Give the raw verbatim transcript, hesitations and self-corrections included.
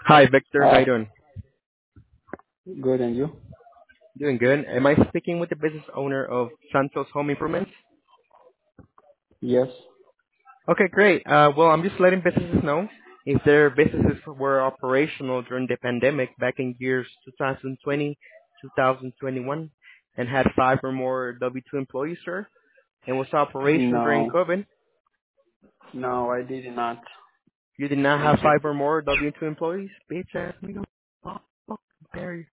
Hi, Victor. How you Hi. doing? Good, and you? Doing good. Am I speaking with the business owner of Santos Home Improvements? Yes. Okay, great. Uh, well, I'm just letting businesses know if their businesses were operational during the pandemic back in years twenty twenty, twenty twenty-one, and had five or more W two employees, sir, and was operational during No. COVID. No, I did not. You did not Thank have you. five or more W two employees? Bitch ass nigga. Fuck, fuck, Barry.